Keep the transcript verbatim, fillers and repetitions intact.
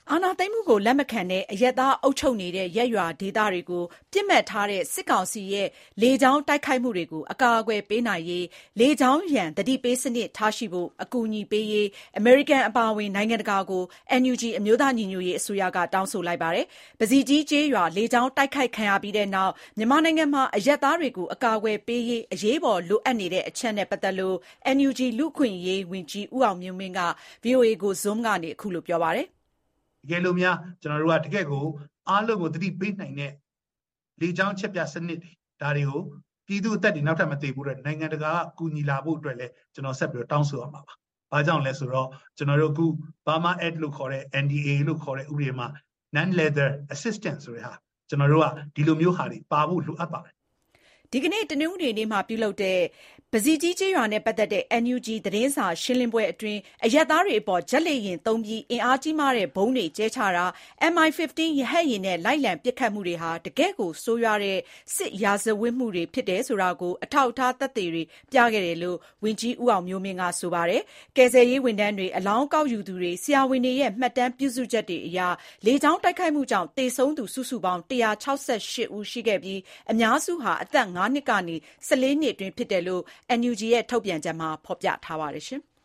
အာဏာသိမ်းမှုကိုလက်မခံတဲ့အရပ်သားအုပ်ချုပ်နေတဲ့ရပ်ရွာဒေသတွေကိုပစ်မှတ်ထားတဲ့စစ်ကောင်စီရဲ့လေကြောင်းတိုက်ခိုက်မှုတွေကိုအကာအကွယ်ပေးနိုင်ရေးလေကြောင်းရန်သတိပေးစနစ်ထားရှိဖို့အကူအညီပေးရေးအမေရိကန်အပါအဝင်နိုင်ငံတကာကို အန်ယူဂျီ အမျိုးသားညီညွတ်ရေးအစိုးရကတောင်းဆိုလိုက်ပါတယ်။ပဇီကြီးကျေးရွာလေကြောင်းတိုက်ခိုက်ခံရပြီးတဲ့နောက်မြန်မာနိုင်ငံမှာအရပ်သားတွေကိုအကာအကွယ်ပေးရေးအရေးပေါ်လိုအပ်နေတဲ့အချက်နဲ့ပတ်သက်လို့ အန်ယူဂျီ လူ့အခွင့်အရေးဝန်ကြီးဦးအောင်မျိုးမင်းက ဗွီအိုအေကို Zoom ကနေအခုလိုပြောပါတယ်တကယ်လို့များကျွန်တော်တို့ကတကယ်ကိုအားလုံးကိုသတိပေးနိုင်တဲ့လေကြောင်းချက်ပြစနစ်တွေဒါတွေကိုပြည်သူအသက်တွေနောက်ထပ်မသေးဘူးတဲ့နိုင်ငံတကာကကူညီလာဖို့အတွက်လည်းကျွန်တော်ဆက်ပြီးတော့တောင်းဆိုရမှာပါ။ဘာကြောင့်လဲဆိုတော့ကျွန်တော်တို့အခု Burma Act လို့ခေါ်တဲ့ အန် ဒီ အေ လို့ခေါ်တဲ့ဥပဒေမှာ non lethal assistance ဆိုတဲ့ဟာကျွန်တော်တို့ကဒီလိုမျိုးဟာတွေပါဖို့လိုအပ်ပါတယ်။ဒီကနေ့တနင်္ဂနွေနေ့မှာပြုလုပ်တဲ့ပဇီကြီးကျေးရွာနဲ့ပတ်သက်တဲ့ အန်ယူဂျီ သတင်းစာရှင်းလင်းပွဲအတွင်းအရပ်သားတွေအပေါ်ဂျက်လေယာဉ်သုံးပြီးအင်အားကြီးမားတဲ့ဘုံတွေကျဲချတာ အမ် အိုင် ဖစ်ဖ်တီး ရဟတ်ယာဉ်နဲ့လိုက်လံပစ်ခတ်မှုတွေဟာတကယ့်ကိုဆိုးရွားတဲ့စစ်ရာဇဝတ်မှုတွေဖြစ်တယ်ဆိုတာကိုအထောက်အထားသက်သေတွေပြခဲ့တယ်လို့ဝန်ကြီးဦးအောင်မျိုးမင်းကဆိုပါတယ်။ကယ်ဆယ်ရေးဝန်ထမ်းတွေအလောင်းကောက်ယူသူတွေဆရာဝန်တွေရဲ့မှတ်တမ်းပြုစုချက်တွေအရလေကြောင်းတိုက်ခိုက်မှုကြောင့်သေဆုံးသူစုစုပေါင်းတစ်ရာခြောက်ဆယ်ရှစ်ဦးရှိခဲ့ပြီးအများစုဟာအသက်ငါးနှစ်ကနေဆယ်လေးနှစ်အတွင်းဖြစ်တယ်လို့ အန်ယူဂျီ ရဲ့ထုတ်ပြန်ချက်မှာဖော်ပြထားပါတယ်။